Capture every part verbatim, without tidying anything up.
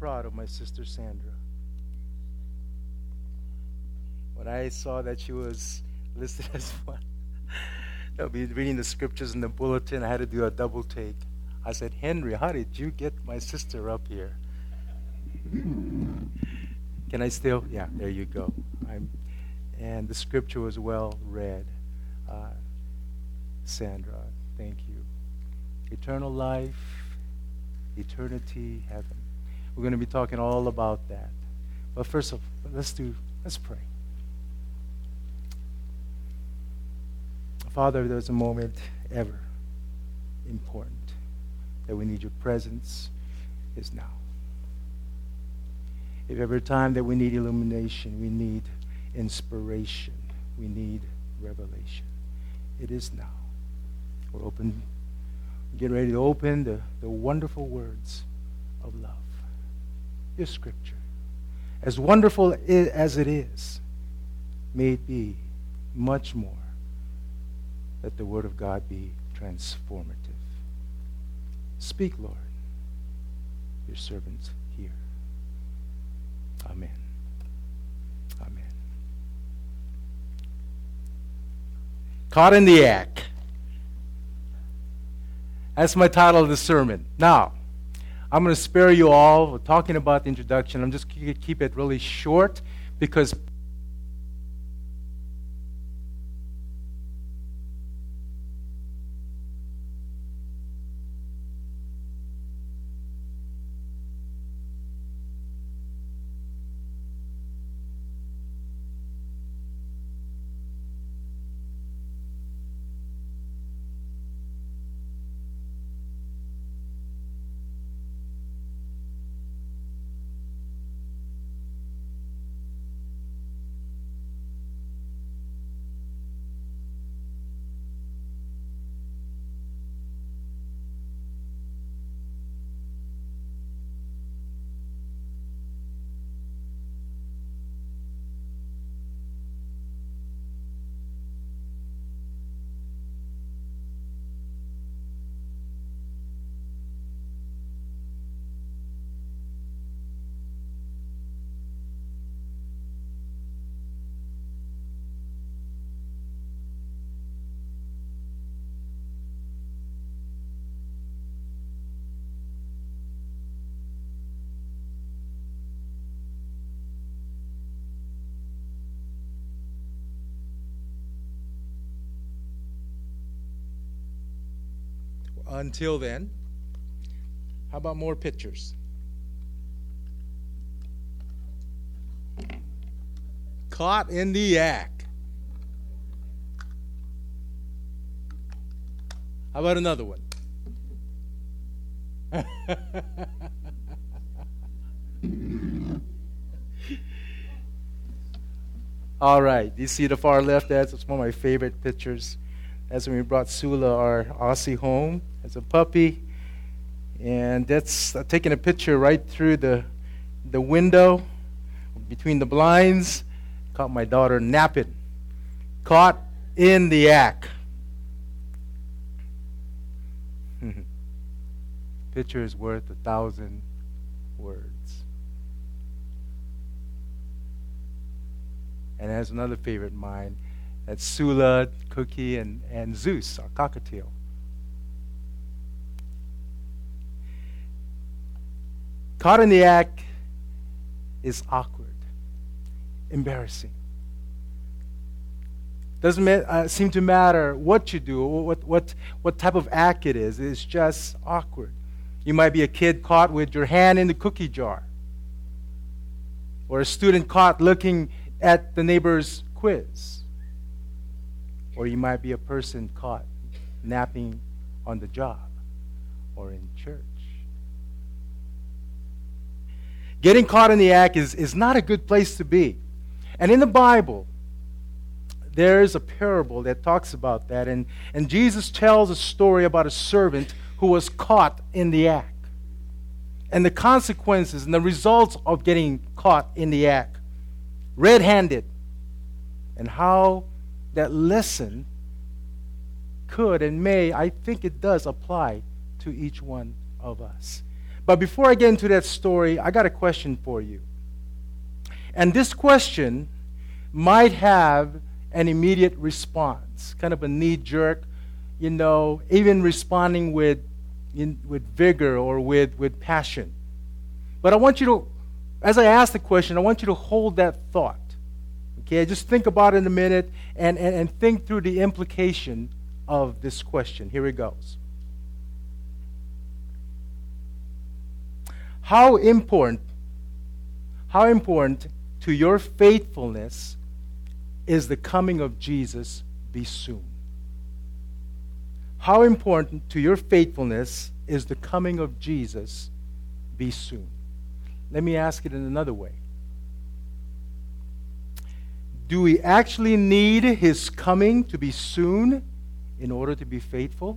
proud of my sister Sandra. When I saw that she was listed as one, I'll be reading the scriptures in the bulletin. I had to do a double take. I said, Henry, how did you get my sister up here? Can I still? Yeah, there you go. I'm, and the scripture was well read. Uh, Sandra, thank you. Eternal life, eternity, heaven. We're going to be talking all about that. But first of all, let's do, let's pray. Father, there's a moment ever important that we need your presence is now. If every time that we need illumination, we need inspiration, we need revelation, it is now. We're open, getting ready to open the, the wonderful words of love. Your scripture. As wonderful as it is, may it be much more. Let the word of God be transformative. Speak, Lord. Your servants hear. Amen. Amen. Caught in the act. That's my title of the sermon. Now, I'm going to spare you all talking about the introduction. I'm just going to keep it really short because until then, how about more pictures? Caught in the act. How about another one? All right, you see the far left? That's one of my favorite pictures. That's when we brought Sula, our Aussie, home as a puppy. And that's uh, taking a picture right through the, the window, between the blinds. Caught my daughter napping. Caught in the act. Picture is worth a thousand words. And that's another favorite of mine. That's Sula, Cookie, and, and Zeus, our cockatiel. Caught in the act is awkward, embarrassing. Doesn't ma- uh, seem to matter what you do, what, what, what type of act it is. It's just awkward. You might be a kid caught with your hand in the cookie jar, or a student caught looking at the neighbor's quiz. Or you might be a person caught napping on the job or in church. Getting caught in the act is, is not a good place to be. And in the Bible, there's a parable that talks about that. And, and Jesus tells a story about a servant who was caught in the act. And the consequences and the results of getting caught in the act. Red-handed. And how that lesson could and may, I think it does apply to each one of us. But before I get into that story, I got a question for you. And this question might have an immediate response, kind of a knee-jerk, you know, even responding with, in, with vigor or with, with passion. But I want you to, as I ask the question, I want you to hold that thought. Okay, just think about it in a minute and, and, and think through the implication of this question. Here it goes. How important, how important to your faithfulness is the coming of Jesus be soon? How important to your faithfulness is the coming of Jesus be soon? Let me ask it in another way. Do we actually need his coming to be soon in order to be faithful?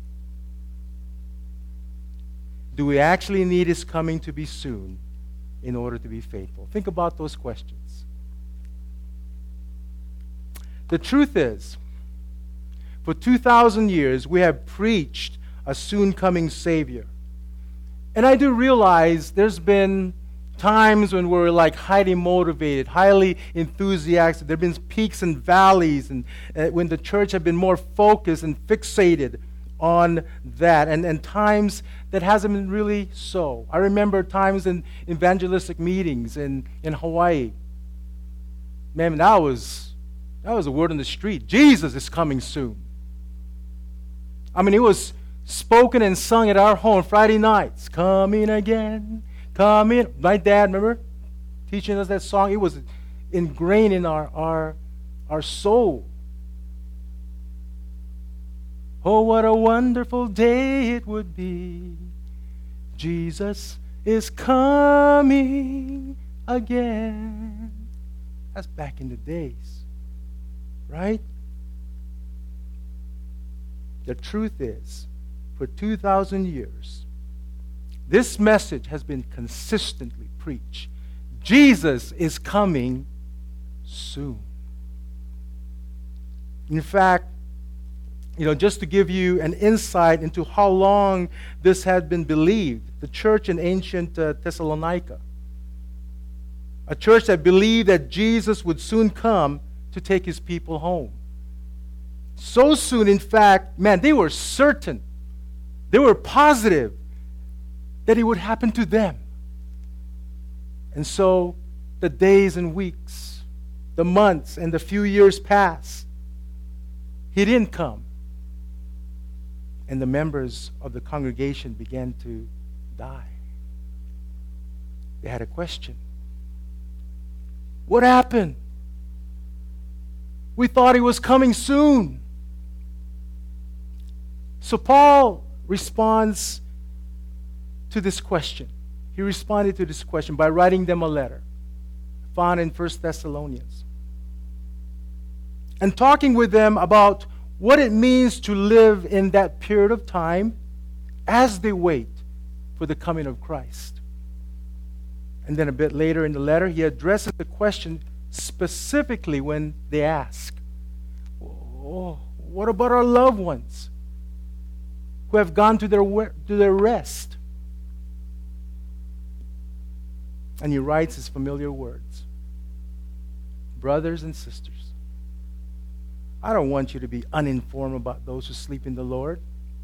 Do we actually need his coming to be soon in order to be faithful? Think about those questions. The truth is, for two thousand years, we have preached a soon coming Savior. And I do realize there's been times when we're like highly motivated, highly enthusiastic. There have been peaks and valleys, and uh, when the church have been more focused and fixated on that, and, and times that hasn't been really so. I remember times in evangelistic meetings in, in Hawaii. Man, that was, that was a word on the street. Jesus is coming soon. I mean, it was spoken and sung at our home Friday nights. Coming again. Come in. My dad, remember, teaching us that song? It was ingrained in our, our, our soul. Oh, what a wonderful day it would be. Jesus is coming again. That's back in the days, right? The truth is, for two thousand years, this message has been consistently preached. Jesus is coming soon. In fact, you know, just to give you an insight into how long this had been believed, the church in ancient uh, Thessalonica, a church that believed that Jesus would soon come to take his people home. So soon, in fact, man, they were certain, they were positive that it would happen to them. And so the days and weeks, the months and the few years passed. He didn't come. And the members of the congregation began to die. They had a question. What happened? We thought he was coming soon. So Paul responds to this question. He responded to this question by writing them a letter found in First Thessalonians and talking with them about what it means to live in that period of time as they wait for the coming of Christ. And then a bit later in the letter, he addresses the question specifically when they ask, oh, what about our loved ones who have gone to their, to their rest? And he writes his familiar words. Brothers and sisters, I don't want you to be uninformed about those who sleep in the Lord.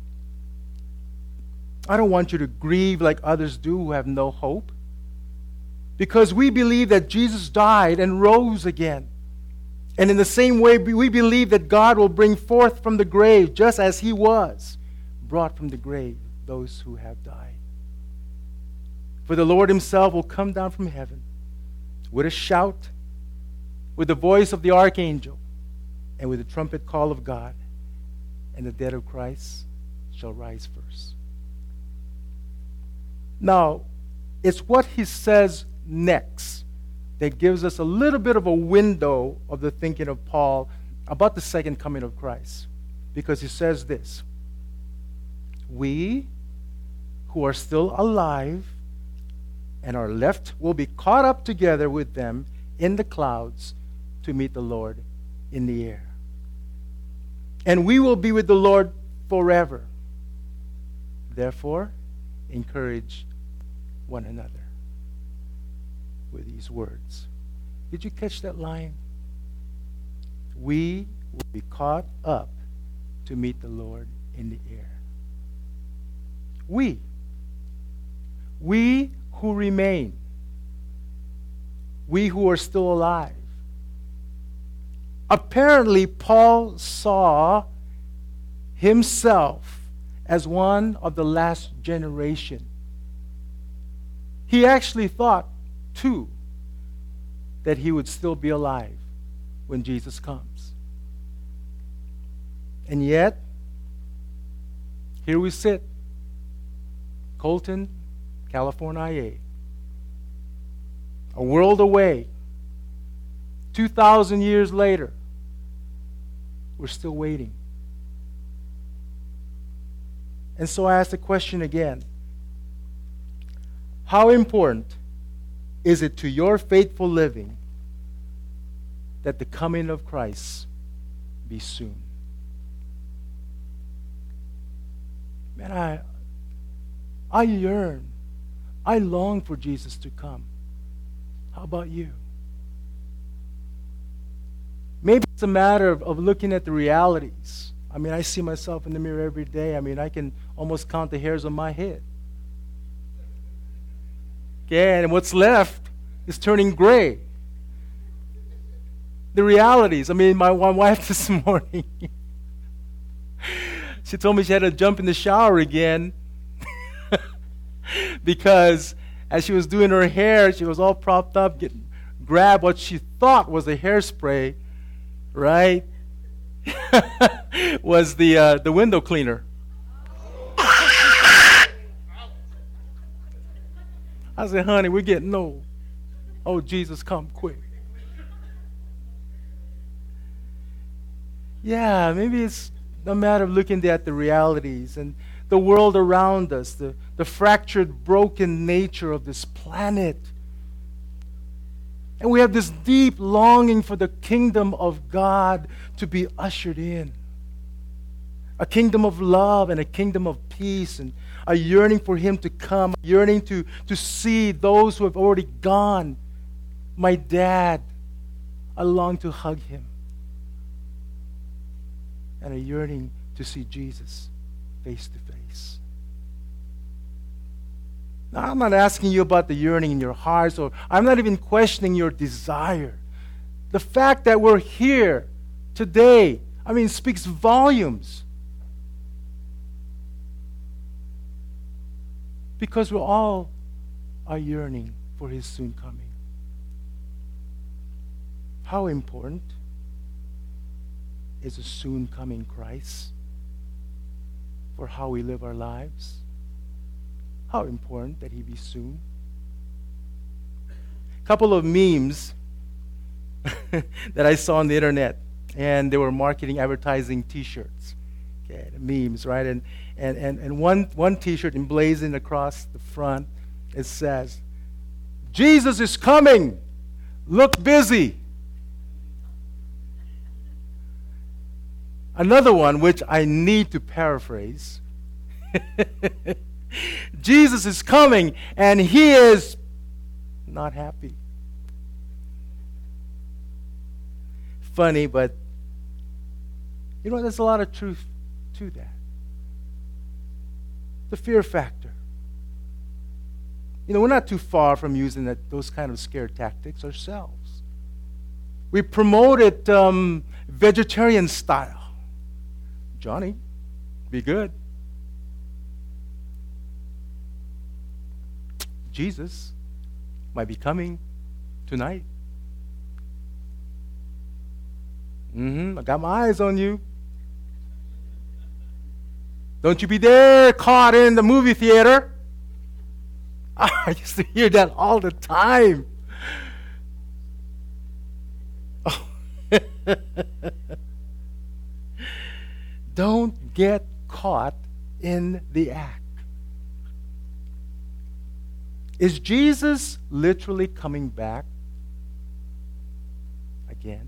I don't want you to grieve like others do who have no hope. Because we believe that Jesus died and rose again. And in the same way, we believe that God will bring forth from the grave, just as he was, brought from the grave those who have died. For the Lord himself will come down from heaven with a shout, with the voice of the archangel, and with the trumpet call of God, and the dead of Christ shall rise first. Now, it's what he says next that gives us a little bit of a window of the thinking of Paul about the second coming of Christ. Because he says this, we who are still alive and are left will be caught up together with them in the clouds to meet the Lord in the air. And we will be with the Lord forever. Therefore, encourage one another with these words. Did you catch that line? We will be caught up to meet the Lord in the air. We. We who remain. We who are still alive. Apparently, Paul saw himself as one of the last generation. He actually thought, too, that he would still be alive when Jesus comes. And yet, here we sit, Colton, California, a world away, two thousand years later, we're still waiting. And so I ask the question again. How important is it to your faithful living that the coming of Christ be soon? Man, I, I yearn, I long for Jesus to come. How about you? Maybe it's a matter of, of looking at the realities. I mean, I see myself in the mirror every day. I mean, I can almost count the hairs on my head. Okay, and what's left is turning gray. The realities. I mean, my, my wife this morning, she told me she had to jump in the shower again because as she was doing her hair, she was all propped up, getting, grabbed what she thought was a hairspray, right? was the uh, the window cleaner. I said, honey, we're getting old. Oh, Jesus, come quick. Yeah, maybe it's a matter of looking at the realities and the world around us, the, the fractured, broken nature of this planet. And we have this deep longing for the kingdom of God to be ushered in. A kingdom of love and a kingdom of peace, and a yearning for Him to come, a yearning to, to see those who have already gone. My dad, I long to hug him. And a yearning to see Jesus face to face. Now, I'm not asking you about the yearning in your hearts, or I'm not even questioning your desire. The fact that we're here today, I mean, speaks volumes. Because we all are yearning for His soon coming. How important is a soon coming Christ for how we live our lives? How important that He be soon? A couple of memes that I saw on the internet, and they were marketing, advertising T-shirts. Okay, the memes, right? And and and, and one, one T-shirt emblazoned across the front, it says, Jesus is coming! Look busy! Another one, which I need to paraphrase, Jesus is coming and He is not happy. Funny, but you know, there's a lot of truth to that. The fear factor. You know, we're not too far from using that, those kind of scare tactics ourselves. We promoted um, vegetarian style. Johnny, be good. Jesus might be coming tonight. Mm-hmm. I got my eyes on you. Don't you be there caught in the movie theater. I used to hear that all the time. Oh. Don't get caught in the act. Is Jesus literally coming back again?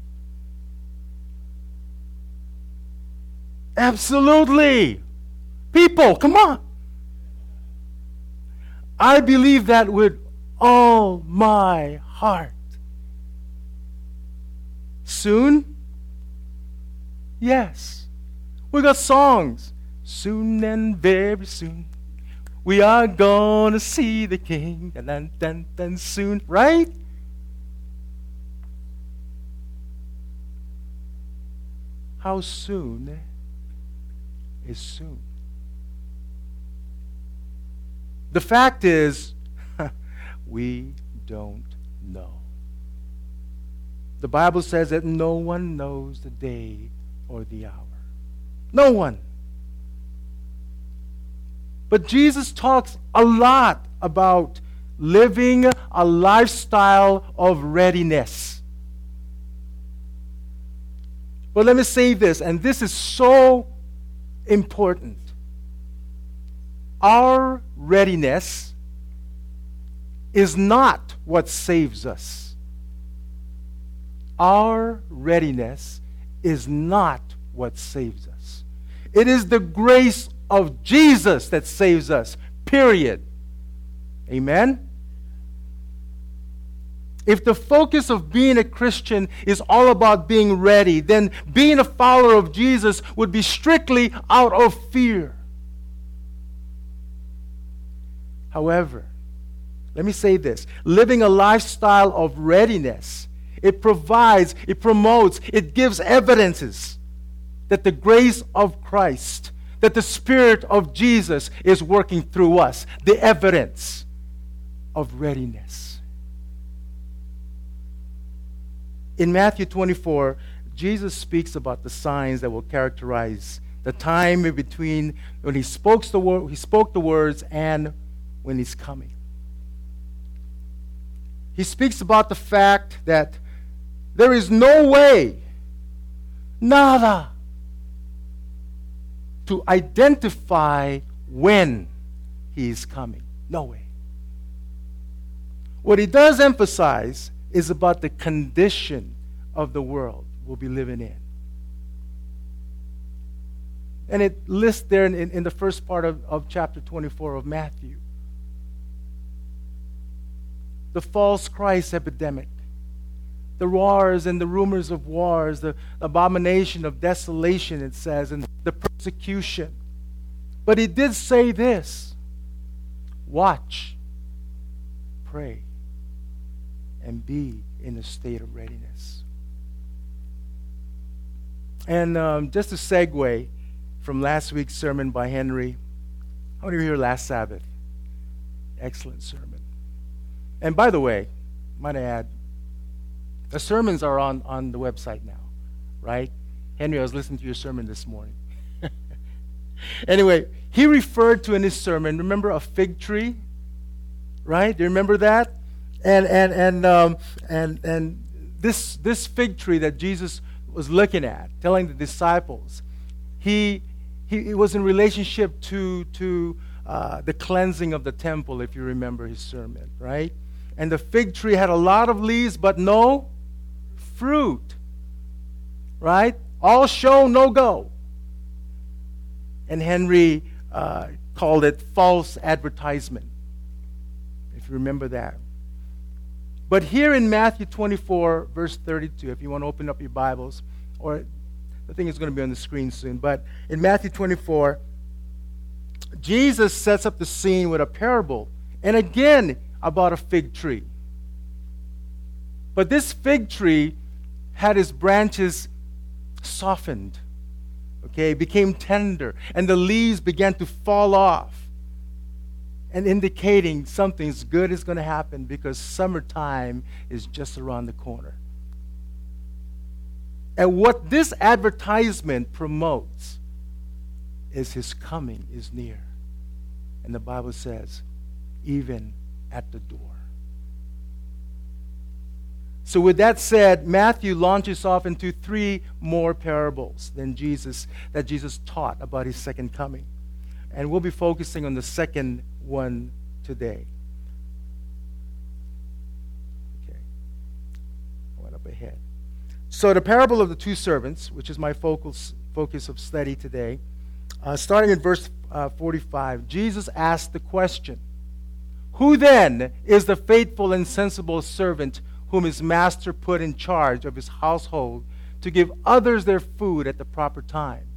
Absolutely. People, come on. I believe that with all my heart. Soon? Yes. We got songs. Soon and very soon, we are gonna see the King. Dun, dun, dun, dun, soon, right? How soon is soon? The fact is, we don't know. The Bible says that no one knows the day or the hour. No one. But Jesus talks a lot about living a lifestyle of readiness. But let me say this, and this is so important. Our readiness is not what saves us. Our readiness is not what saves us. It is the grace of Jesus that saves us, period. Amen? If the focus of being a Christian is all about being ready, then being a follower of Jesus would be strictly out of fear. However, let me say this. Living a lifestyle of readiness, it provides, it promotes, it gives evidences that the grace of Christ, that the Spirit of Jesus is working through us. The evidence of readiness. In Matthew twenty-four, Jesus speaks about the signs that will characterize the time in between when he spoke the, wor- he spoke the words and when he's coming. He speaks about the fact that there is no way, nada, to identify when he is coming. No way. What he does emphasize is about the condition of the world we'll be living in. And it lists there in, in, in the first part of, of chapter twenty-four of Matthew. The false Christ epidemic, the wars and the rumors of wars, the abomination of desolation, it says, and the persecution. But he did say this: watch, pray, and be in a state of readiness. And um, just a segue from last week's sermon by Henry. How many of you were here last Sabbath? Excellent sermon. And by the way, might I add, the sermons are on, on the website now, right? Henry, I was listening to your sermon this morning. Anyway, he referred to in his sermon, remember a fig tree? Right? Do you remember that? And and and um, and and this this fig tree that Jesus was looking at, telling the disciples, he he it was in relationship to to uh, the cleansing of the temple, if you remember his sermon, right? And the fig tree had a lot of leaves, but no fruit, right? All show, no go. And Henry uh, called it false advertisement, if you remember that. But here in Matthew twenty-four, verse thirty-two, if you want to open up your Bibles, or the thing is going to be on the screen soon, but in Matthew twenty-four, Jesus sets up the scene with a parable, and again about a fig tree. But this fig tree had its branches softened, okay, became tender, and the leaves began to fall off, and indicating something's good is going to happen because summertime is just around the corner. And what this advertisement promotes is his coming is near. And the Bible says, even at the door. So with that said, Matthew launches off into three more parables than Jesus that Jesus taught about his second coming. And we'll be focusing on the second one today. Okay. I went up ahead. So the parable of the two servants, which is my focus focus of study today, uh, starting in verse uh, forty-five, Jesus asked the question, Who then is the faithful and sensible servant whom his master put in charge of his household to give others their food at the proper time?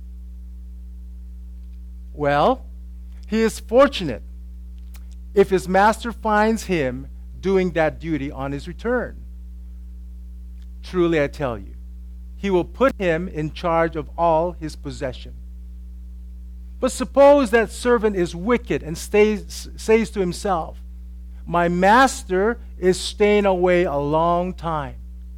Well, he is fortunate if his master finds him doing that duty on his return. Truly, I tell you, he will put him in charge of all his possession. But suppose that servant is wicked and stays, says to himself, my master is staying away a long time.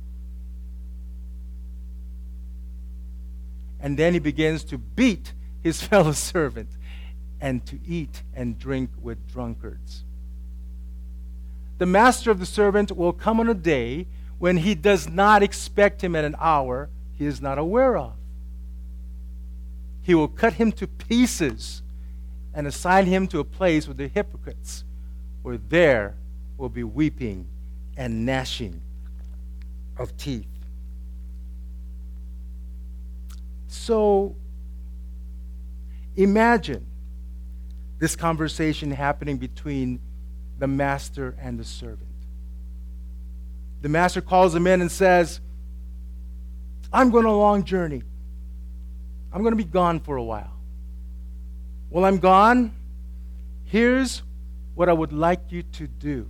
And then he begins to beat his fellow servant and to eat and drink with drunkards. The master of the servant will come on a day when he does not expect him at an hour he is not aware of. He will cut him to pieces and assign him to a place with the hypocrites, where there will be weeping and gnashing of teeth. So, imagine this conversation happening between the master and the servant. The master calls him in and says, I'm going on a long journey. I'm going to be gone for a while. While I'm gone, here's what I would like you to do.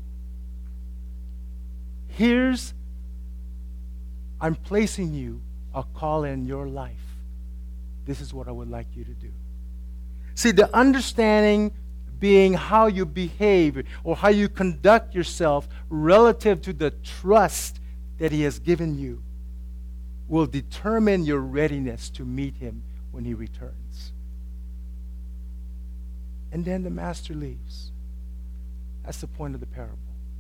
Here's, I'm placing you a call in your life. This is what I would like you to do. See, the understanding being how you behave or how you conduct yourself relative to the trust that he has given you will determine your readiness to meet him when he returns. And then the master leaves. That's the point of the parable.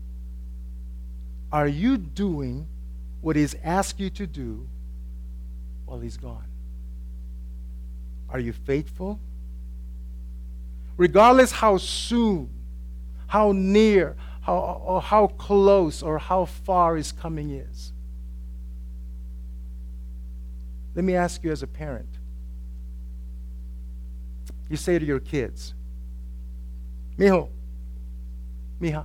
Are you doing what he's asked you to do while he's gone? Are you faithful? Regardless how soon, how near, how, or how close, or how far his coming is. Let me ask you as a parent. You say to your kids, Mijo, Mija,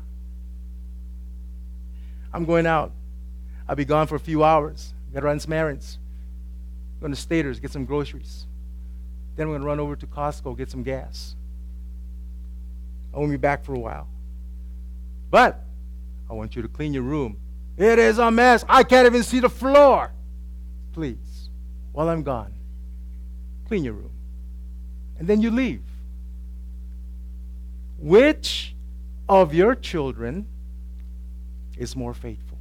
I'm going out. I'll be gone for a few hours. Got to run some errands. Going to Staters, get some groceries. Then we're going to run over to Costco, get some gas. I won't be back for a while. But I want you to clean your room. It is a mess. I can't even see the floor. Please, while I'm gone, clean your room. And then you leave. Which of your children is more faithful?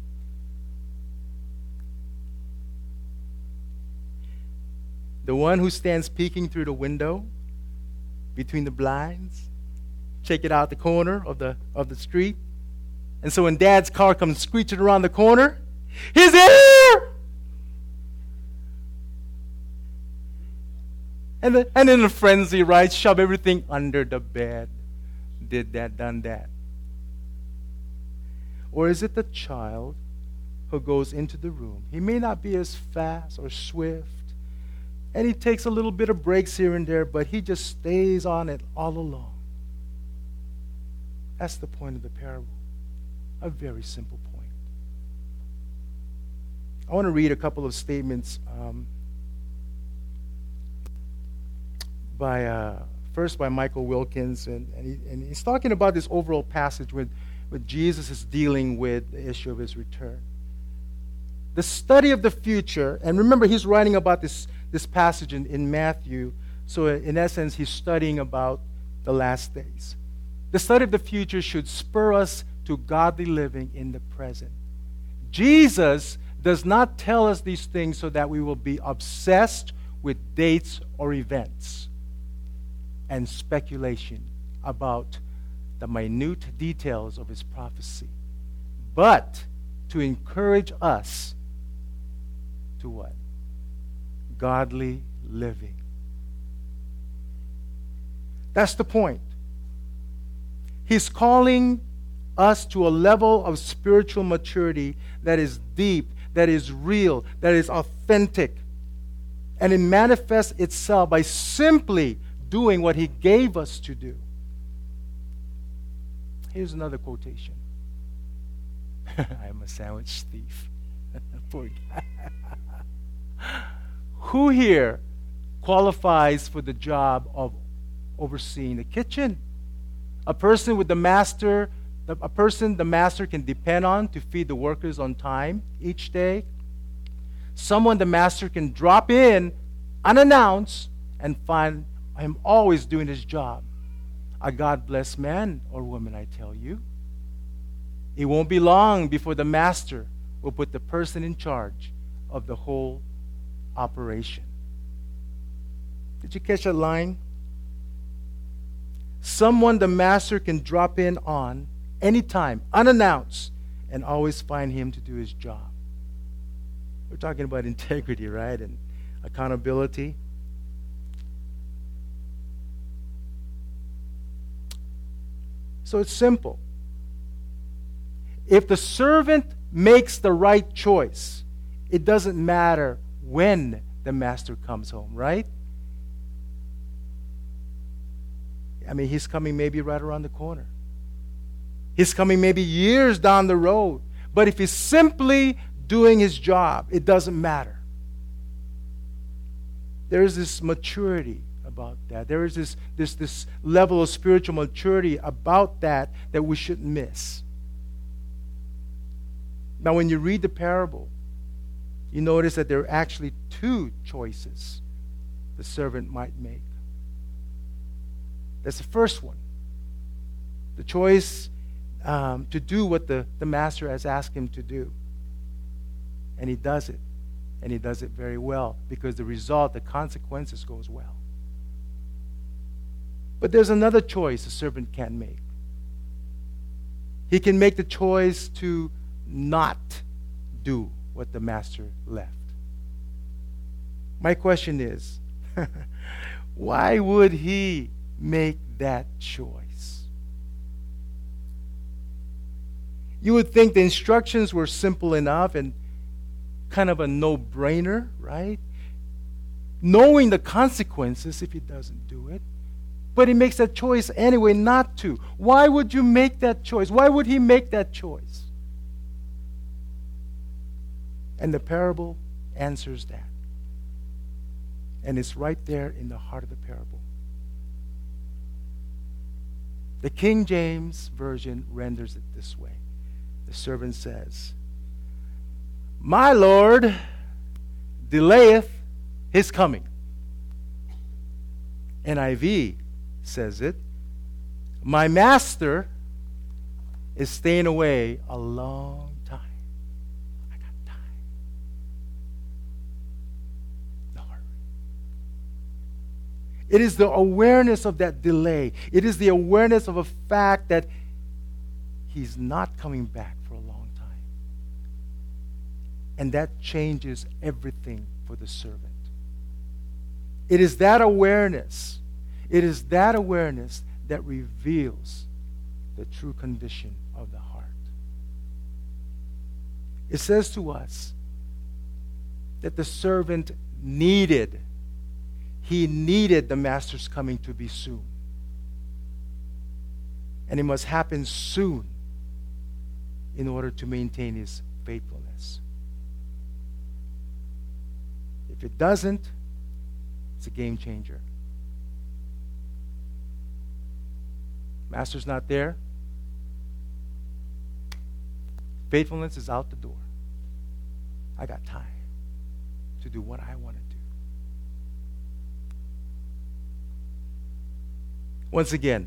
The one who stands peeking through the window between the blinds, check it out the corner of the of the street. And so when Dad's car comes screeching around the corner, he's here! And, the, and in a frenzy, right, shove everything under the bed. Did that, done that. Or is it the child who goes into the room? He may not be as fast or swift, and he takes a little bit of breaks here and there, but he just stays on it all along. That's the point of the parable. A very simple point. I want to read a couple of statements um, by, uh, first by Michael Wilkins, and, and, he, and he's talking about this overall passage with, with Jesus is dealing with the issue of his return. The study of the future, and remember he's writing about this, this passage in, in Matthew, so in essence he's studying about the last days. The study of the future should spur us to godly living in the present. Jesus does not tell us these things so that we will be obsessed with dates or events and speculation about the minute details of his prophecy, but to encourage us to what? Godly living. That's the point. He's calling us to a level of spiritual maturity that is deep, that is real, that is authentic. And it manifests itself by simply doing what he gave us to do. Here's another quotation. I am a sandwich thief. Poor guy. Who here qualifies for the job of overseeing the kitchen? A person with the master, the, a person the master can depend on to feed the workers on time each day. Someone the master can drop in unannounced and find him always doing his job. A God-blessed man or woman, I tell you. It won't be long before the master will put the person in charge of the whole operation. Did you catch that line? Someone the master can drop in on anytime, unannounced, and always find him to do his job. We're talking about integrity, right? And accountability. So it's simple. If the servant makes the right choice, it doesn't matter when the master comes home, right? I mean, he's coming maybe right around the corner. He's coming maybe years down the road. But if he's simply doing his job, it doesn't matter. There is this maturity about that. There is this, this, this level of spiritual maturity about that that we shouldn't miss. Now, when you read the parable, you notice that there are actually two choices the servant might make. That's the first one. The choice um, to do what the, the master has asked him to do. And he does it. And he does it very well because the result, the consequences goes well. But there's another choice a servant can make. He can make the choice to not do what the master left. My question is, why would he make that choice? You would think the instructions were simple enough and kind of a no-brainer, right? Knowing the consequences if he doesn't do it. But he makes that choice anyway not to. Why would you make that choice? Why would he make that choice? And the parable answers that. And it's right there in the heart of the parable. The King James Version renders it this way. The servant says, "My Lord delayeth his coming." N I V says it, "My master is staying away a long time. I got time. No hurry." It is the awareness of that delay. It is the awareness of a fact that he's not coming back for a long time. And that changes everything for the servant. It is that awareness. It is that awareness that reveals the true condition of the heart. It says to us that the servant needed, he needed the master's coming to be soon. And it must happen soon in order to maintain his faithfulness. If it doesn't, it's a game changer. Master's not there. Faithfulness is out the door. I got time to do what I want to do. Once again,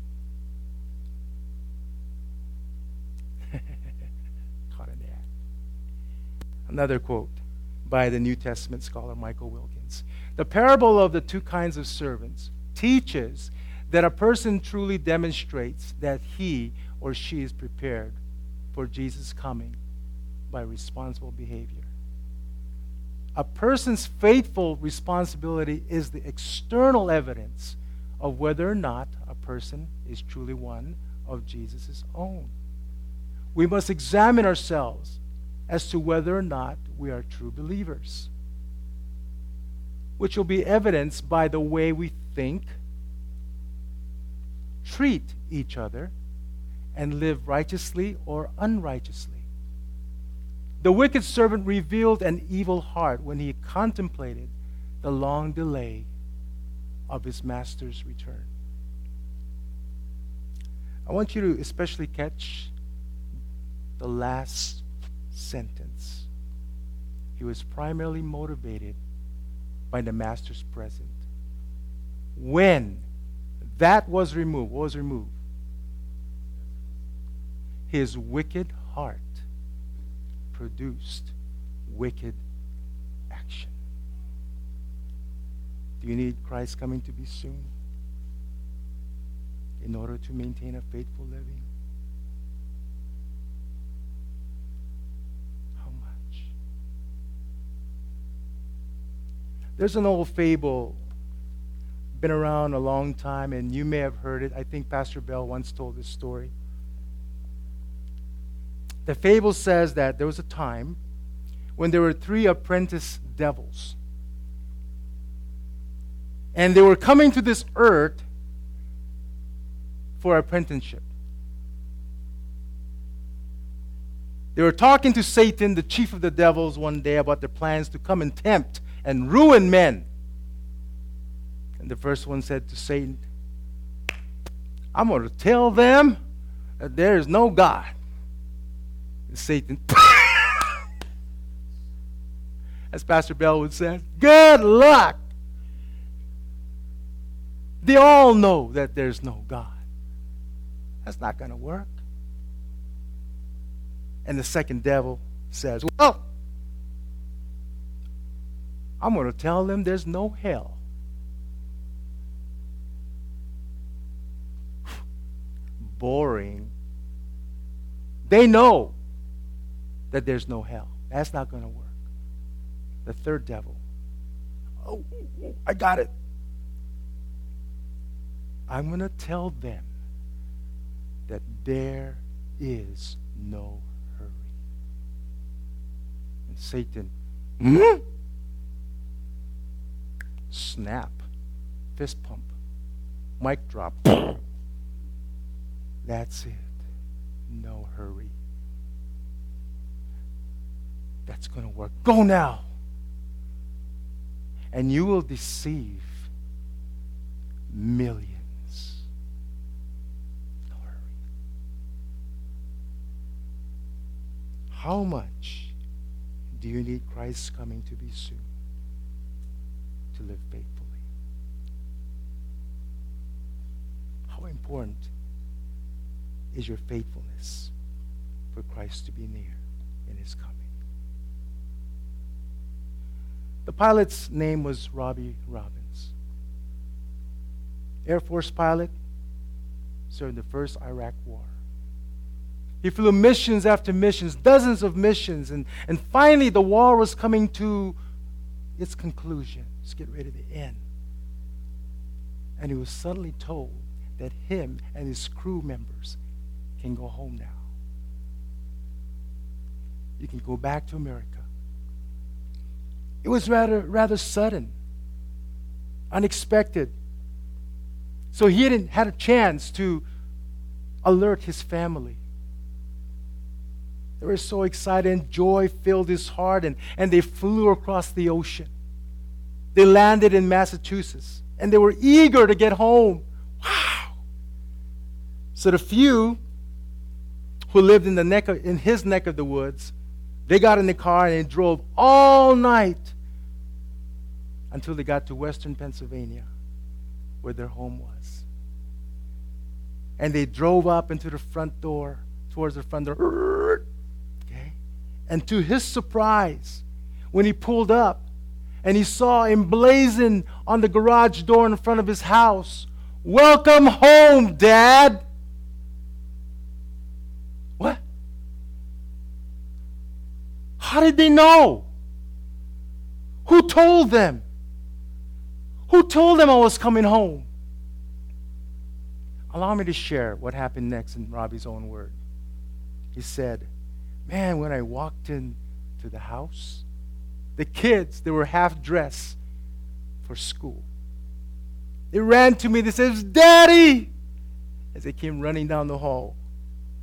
caught in the act. Another quote by the New Testament scholar Michael Wilkins. The parable of the two kinds of servants teaches that a person truly demonstrates that he or she is prepared for Jesus' coming by responsible behavior. A person's faithful responsibility is the external evidence of whether or not a person is truly one of Jesus' own. We must examine ourselves as to whether or not we are true believers, which will be evidenced by the way we think, treat each other, and live righteously or unrighteously. The wicked servant revealed an evil heart when he contemplated the long delay of his master's return. I want you to especially catch the last sentence. He was primarily motivated by the master's presence. When that was removed, what was removed? His wicked heart produced wicked action. Do you need Christ coming to be soon in order to maintain a faithful living? How much? There's an old fable, been around a long time, and you may have heard it. I think Pastor Bell once told this story. The fable says that there was a time when there were three apprentice devils. And they were coming to this earth for apprenticeship. They were talking to Satan, the chief of the devils, one day about their plans to come and tempt and ruin men. And the first one said to Satan, I'm going to tell them that there is no God. And Satan, as Pastor Bell would say, good luck. They all know that there's no God. That's not going to work. And the second devil says, well, I'm going to tell them there's no hell. Boring. They know that there's no hell. That's not going to work. The third devil, oh, I got it. I'm going to tell them that there is no hurry. And Satan, hmm? Snap, fist pump, mic drop. That's it. No hurry. That's going to work. Go now. And you will deceive millions. No hurry. How much do you need Christ's coming to be soon to live faithfully? How important is your faithfulness for Christ to be near in his coming? The pilot's name was Robbie Robbins. Air Force pilot, served in the first Iraq War. He flew missions after missions, dozens of missions, and, and finally the war was coming to its conclusion. It's getting ready to end. And he was suddenly told that him and his crew members can go home now. You can go back to America. It was rather rather sudden, unexpected. So he hadn't had a chance to alert his family. They were so excited, and joy filled his heart, and, and they flew across the ocean. They landed in Massachusetts, and they were eager to get home. Wow! So the few who lived in the neck of, in his neck of the woods, they got in the car and they drove all night until they got to western Pennsylvania, where their home was. And they drove up into the front door, towards the front door. Okay? And to his surprise, when he pulled up and he saw emblazoned on the garage door in front of his house, "Welcome home, Dad." What? How did they know? Who told them? Who told them I was coming home? Allow me to share what happened next in Robbie's own word. He said, man, when I walked into the house, the kids, they were half dressed for school. They ran to me. They said, "Daddy!" as they came running down the hall.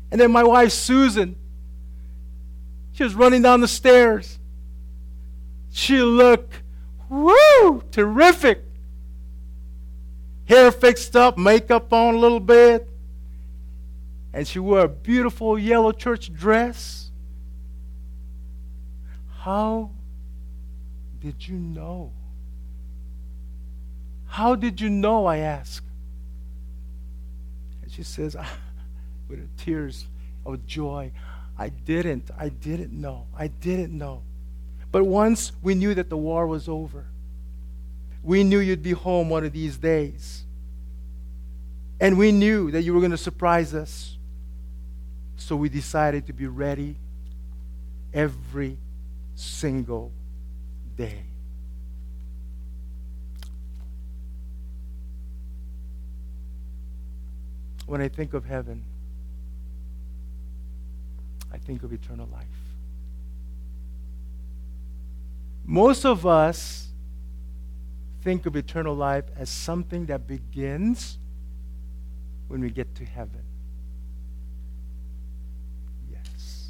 And then my wife, Susan, she was running down the stairs. She looked, woo, terrific. Hair fixed up, makeup on a little bit. And she wore a beautiful yellow church dress. How did you know? How did you know, I asked. And she says, with her tears of joy, I didn't, I didn't know, I didn't know. But once we knew that the war was over, we knew you'd be home one of these days. And we knew that you were going to surprise us. So we decided to be ready every single day. When I think of heaven, I think of eternal life. Most of us think of eternal life as something that begins when we get to heaven. Yes.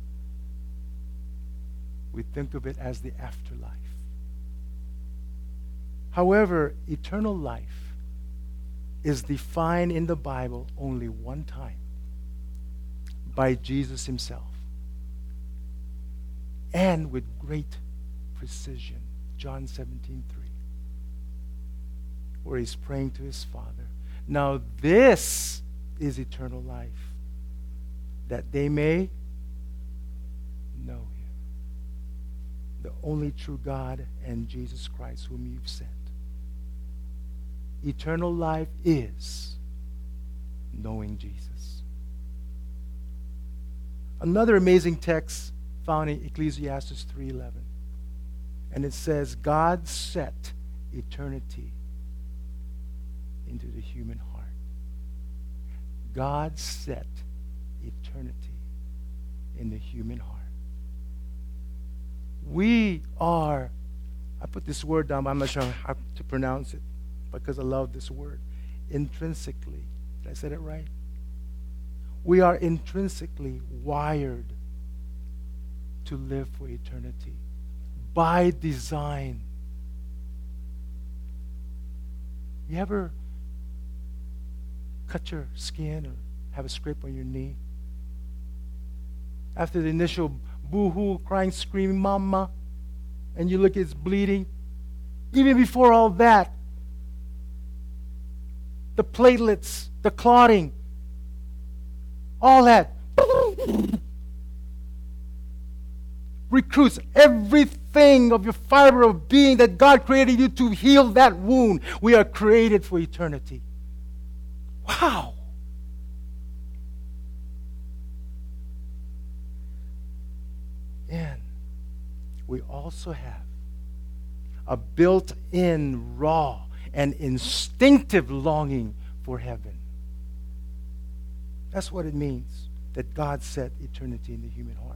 We think of it as the afterlife. However, eternal life is defined in the Bible only one time, by Jesus himself. And with great precision. John seventeen three, where he's praying to his Father. Now this is eternal life, that they may know him, the only true God, and Jesus Christ whom you've sent. Eternal life is knowing Jesus. Another amazing text found in Ecclesiastes three eleven. And it says, God set eternity into the human heart. God set eternity in the human heart. We are, I put this word down, but I'm not sure how to pronounce it because I love this word. Intrinsically. Did I say it right? We are intrinsically wired to live for eternity by design. You ever cut your skin or have a scrape on your knee? After the initial boo-hoo, crying, screaming, mama, and you look, it's bleeding. Even before all that, the platelets, the clotting, all that recruits everything of your fiber of being that God created you to heal that wound. We are created for eternity. Wow. And we also have a built-in, raw, and instinctive longing for heaven. That's what it means that God set eternity in the human hearts.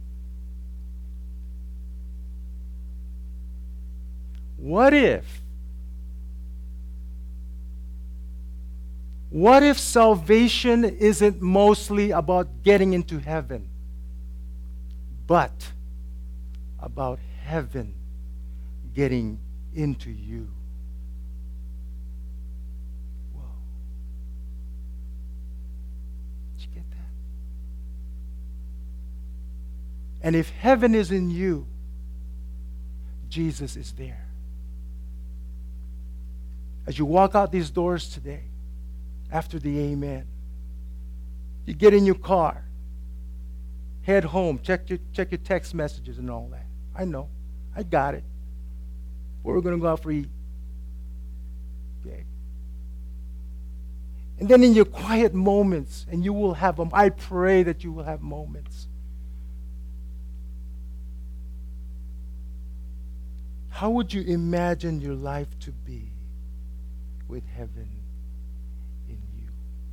What if, what if salvation isn't mostly about getting into heaven, but about heaven getting into you? Whoa. Did you get that? And if heaven is in you, Jesus is there. As you walk out these doors today, after the amen, you get in your car, head home, check your, check your text messages and all that. I know. I got it. Where we're going to go out for eat. Okay. And then in your quiet moments, and you will have them, I pray that you will have moments. How would you imagine your life to be with heaven in you?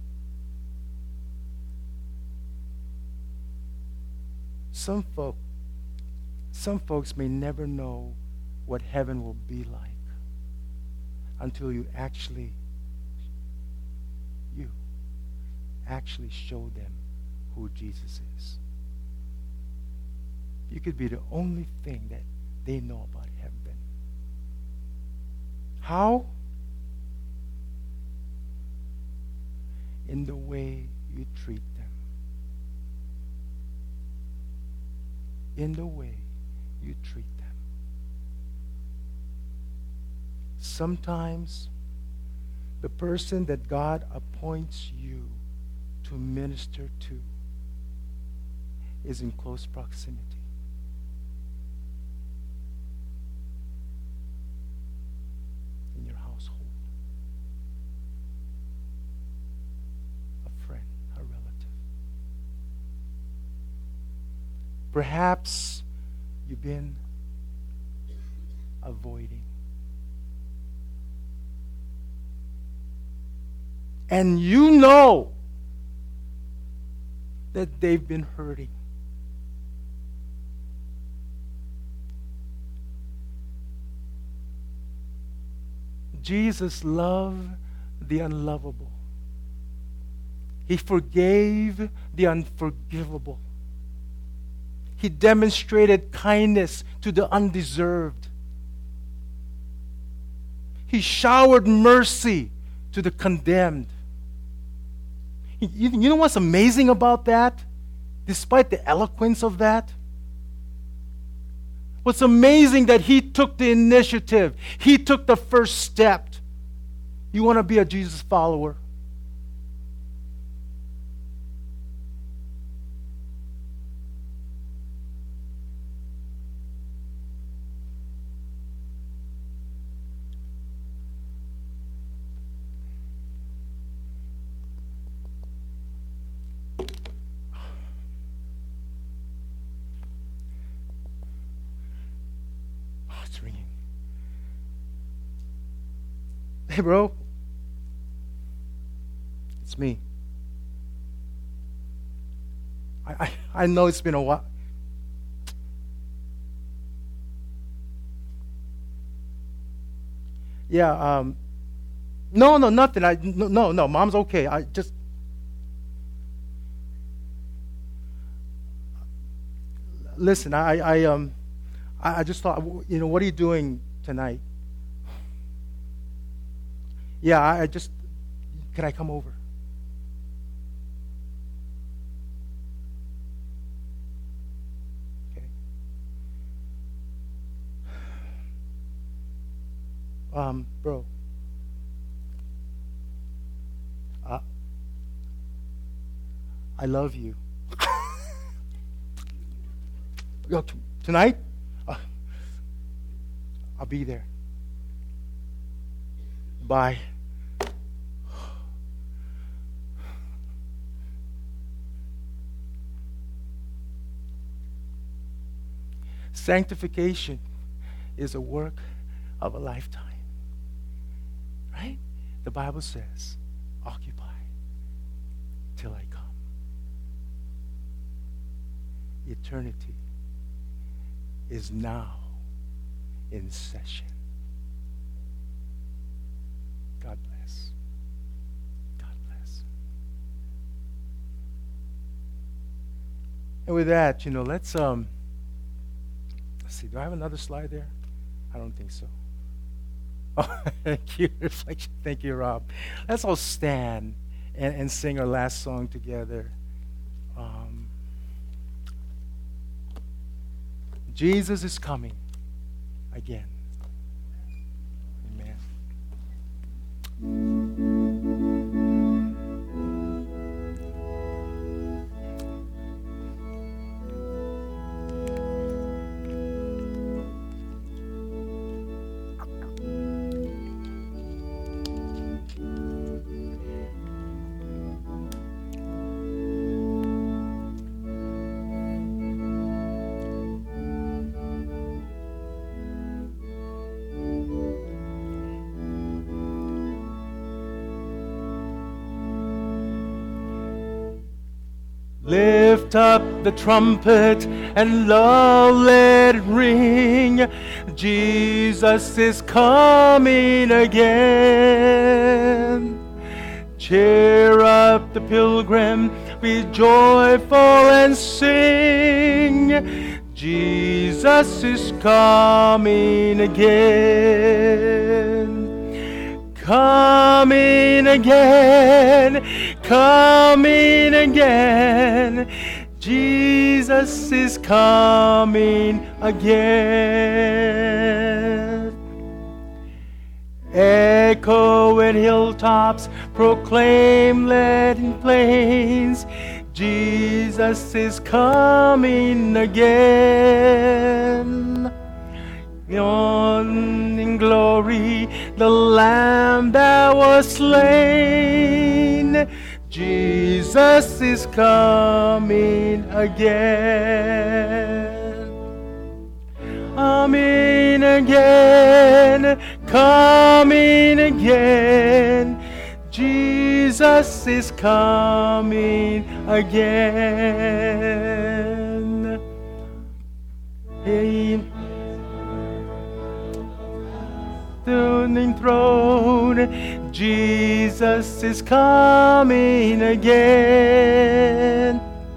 Some folk, some folks may never know what heaven will be like until you actually, you actually show them who Jesus is. You could be the only thing that they know about heaven. How? In the way you treat them. In the way you treat them. Sometimes the person that God appoints you to minister to is in close proximity. In your household. A friend, a relative. Perhaps you've been avoiding. And you know that they've been hurting. Jesus loved the unlovable. He forgave the unforgivable. He demonstrated kindness to the undeserved. He showered mercy to the condemned. You, you know what's amazing about that? Despite the eloquence of that, what's amazing that he took the initiative. He took the first step. You want to be a Jesus follower? Ringing. Hey, bro. It's me. I, I, I know it's been a while. Yeah, um, no, no, nothing. I, no, no, no, Mom's okay. I just, listen, I, I, um, I just thought, you know, what are you doing tonight? Yeah, I just, can I come over? Okay. Um, bro. Uh, I love you. Yo, t- tonight? Uh, I'll be there. Bye. Sanctification is a work of a lifetime. Right? The Bible says, occupy till I come. Eternity is now in session. God bless. God bless. And with that, you know, let's um let's see, do I have another slide there? I don't think so. Oh, thank you, reflection. Thank you, Rob. Let's all stand and, and sing our last song together. Um, Jesus is coming again. Amen. Lift up the trumpet and let it ring. Jesus is coming again. Cheer up the pilgrim, be joyful and sing. Jesus is coming again. Coming again. Coming again. Jesus is coming again. Echo in hilltops, proclaim let in plains, Jesus is coming again. On in glory, the Lamb that was slain, Jesus is coming again. Coming again, coming again, Jesus is coming again. Hey, turning throne, Jesus is coming again.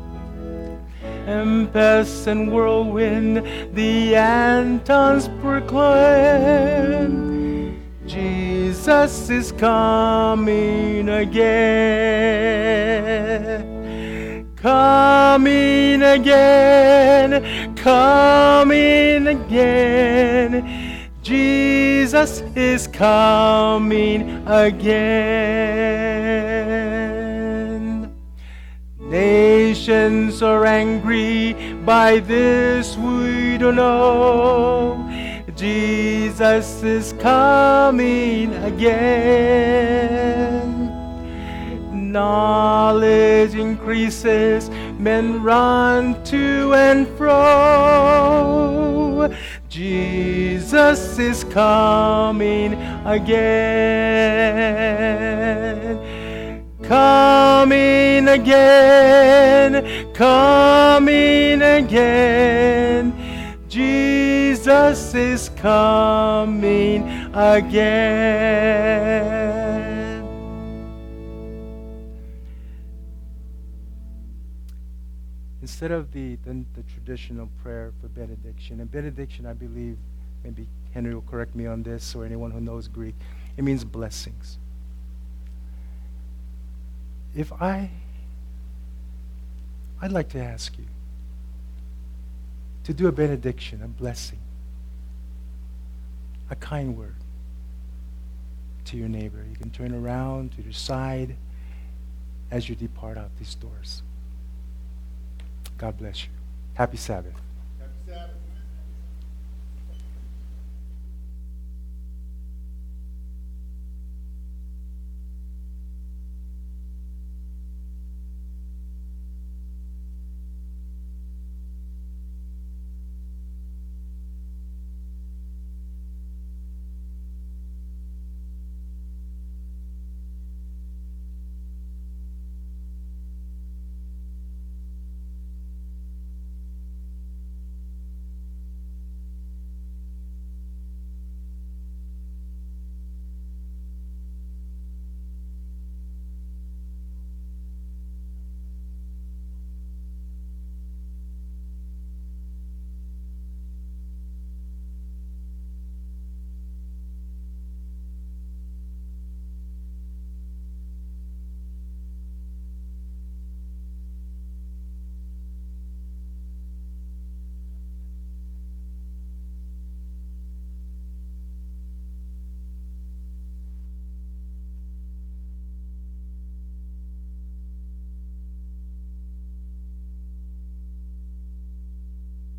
Tempest and whirlwind, the anthems proclaim, Jesus is coming again. Coming again, coming again, Jesus is coming again. Nations are angry, by this we don't know. Jesus is coming again. Knowledge increases, men run to and fro. Jesus is coming again. Coming again, coming again, Jesus is coming again. Instead of the, the, the traditional prayer for benediction, and benediction, I believe, maybe Henry will correct me on this, or anyone who knows Greek, it means blessings. If I, I'd like to ask you to do a benediction, a blessing, a kind word to your neighbor. You can turn around to your side as you depart out these doors. God bless you. Happy Sabbath.